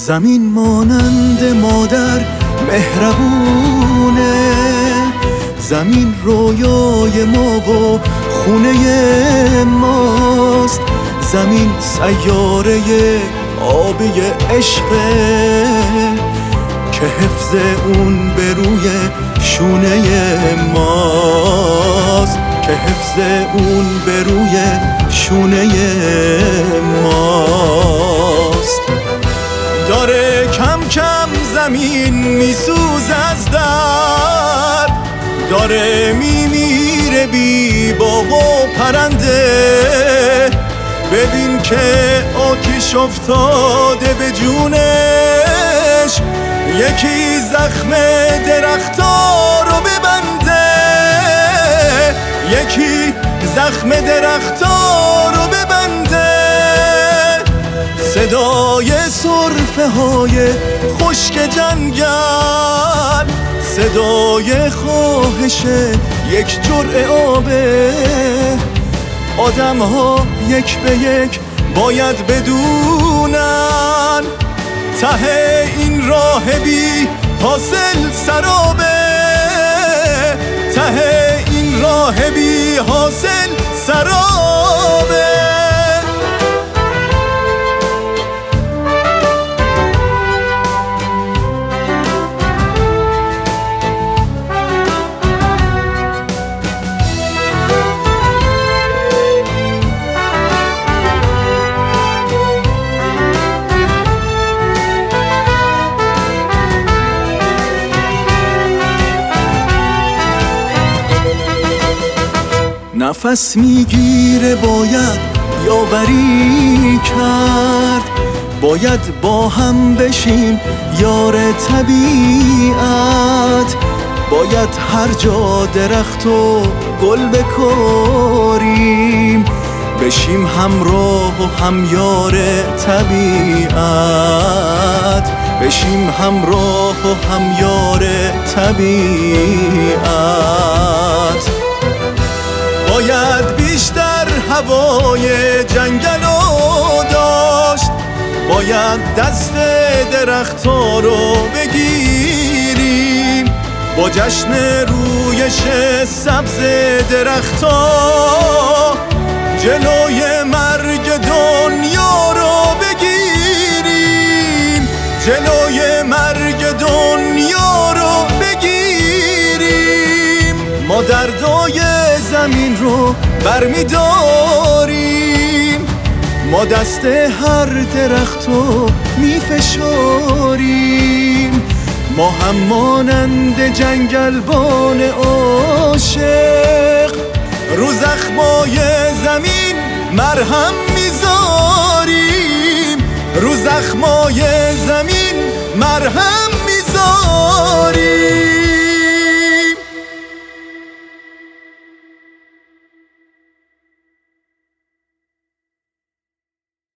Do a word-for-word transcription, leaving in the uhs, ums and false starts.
زمین مانند مادر مهربونه، زمین رویای ما و خونه ماست. زمین سیاره آبی عشقه که حفظ اون به روی شونه ماست، که حفظ اون به روی شونه ماست. داره کم کم زمین میسوز از درد، داره میمیره بی باغ و پرنده. ببین که آتیش افتاده به جونش، یکی زخم درختا رو ببنده، یکی زخم درختا رو ببنده. صدای سرفه های خشک جنگل، صدای خواهش یک جرعه آبه. آدم ها یک به یک باید بدونن ته این راه بی حاصل سرابه، ته این راه بی حاصل سرابه. نفس میگیره باید یاوری کرد، باید با هم بشیم یار طبیعت. باید هر جا درخت و گل بکاریم، بشیم همراه و همیار طبیعت، بشیم همراه و همیار طبیعت. باید بیشتر هوای جنگل رو داشت، باید دست درخت‌ها رو بگیریم، با جشن رویش سبز درخت‌ها جلوی مرگ دنیا رو بگیریم، جلوی مرگ دنیا رو بگیریم. ما دردای زمین رو برمیداریم، ما دست هر درخت رو میفشاریم. ما هم مانند جنگلبان عاشق رو زخمای زمین مرهم میذاریم، رو زخمای زمین مرهم میذاریم.